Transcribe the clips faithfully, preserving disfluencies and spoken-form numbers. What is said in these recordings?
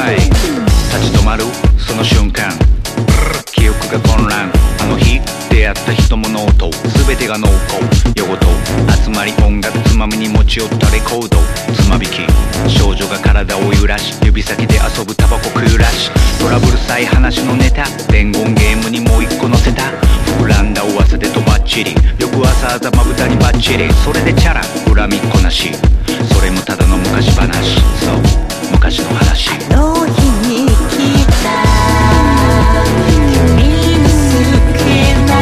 はい立ち止まるその瞬間記憶が混乱あの日出会った人物音全てが濃厚夜ごと集まり音楽つまみに持ち寄ったレコードつまびき少女が体を揺らし指先で遊ぶタバコ食うらしトラブルさい話のネタ伝言ゲームにもう一個乗せた膨らんだ噂でとばっちり翌朝朝まぶたにバッチリそれでチャラ恨みっこなしそれもただの昔話そう昔の話あの日に来た君の好きな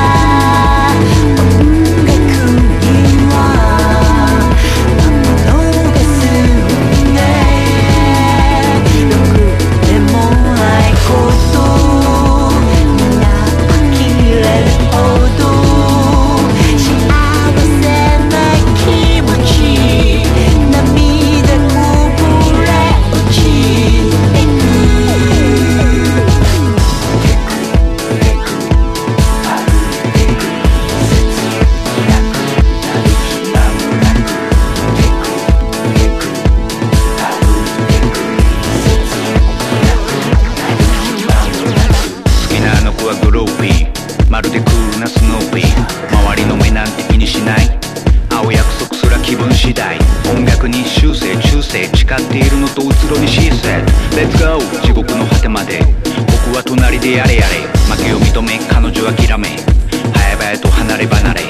音楽には魔物がすんでろくでもないことみんな呆れるほど幸せな気持ち涙こぼれ落ちてく好きなあの子はグルーピーまるでクールなスヌーピー周りの目なんて気にしない会う約束すら気分次第音楽に修正中世誓っているのとうつろにシーセット Let's go 地獄の果てまで僕は隣でやれやれ負けを認め彼女は諦め早々と離れ離れ